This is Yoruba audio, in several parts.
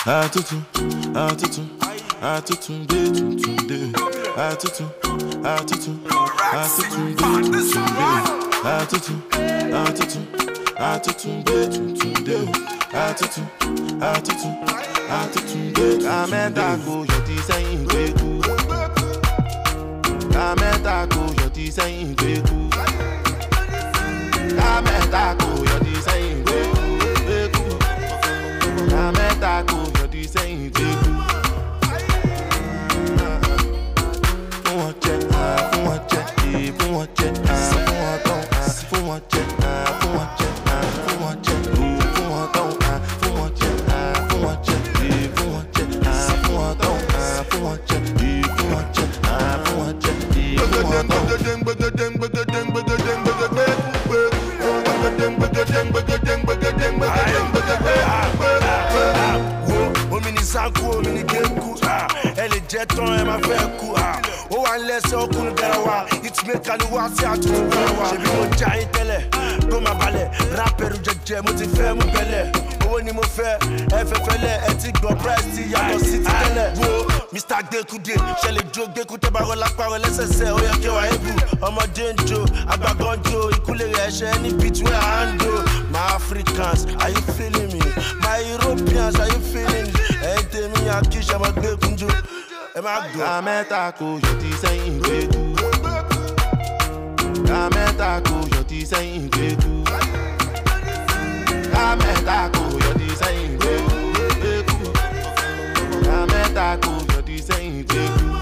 Atutu, atutu, atutu, de tutu, de. Atutu, atutu, atutu, de tutu, de. Atutu, atutu, atutu, de tutu, de. Atutu, atutu, atutu, de. Ameta go yoti sayin gbeku. Ameta go yoti sayin gbeku. Ameta go yoti sayin gbeku. Ameta go yoti sayin gbeku. Elle est jet on elle m'a fait un coup. Oh un laisse au coup de garawa. It's me kaluwa c'est à tout garawa. J'ai vu mon giant télé, comme ma balai. Rapper ou jet moi tu fais mon belé. Oh ni mo fait, elle fait fêlé. Elle dit go press si y'a mon city télé. Mr. Découdé, j'ai les jokes d'écouter parole la parole nécessaire. Oh y'a qui va ébou. Oh mon Joe, Abba Gonjo, il coule les rêches, any beat where I handle. My Africans, are you feeling me? My Europeans, are you feeling me? Hey, tell me I kiss you, I'm a good kunju. Ameta go yoti sayin gbeku. Ameta go yoti sayin gbeku. Ameta go yoti sayin gbeku. Ameta go yoti sayin gbeku.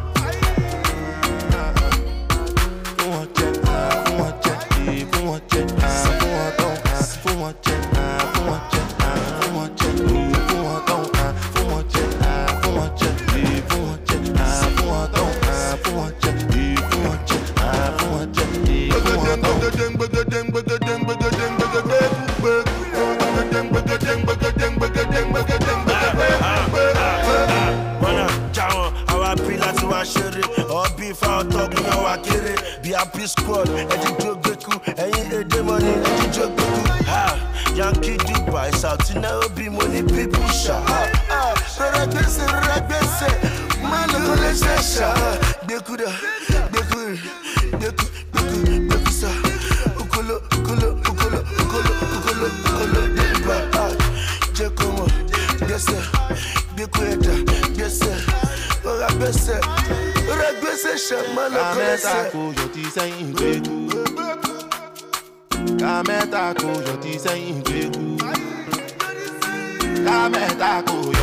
Be happy squad, Eddie Jogeku, Eddie money, Eddie Jogeku. Yankee Dubai, South Nairobi, money people shot. Regresse, Malo Sesha, Bekuda, Bekusa, Ukolo, Deba, Jacomo, Gesse, Bekueta, Gesse, Orabesse. Ameta go yoti sayin gbeku. Ameta go yoti sayin gbeku. Ameta go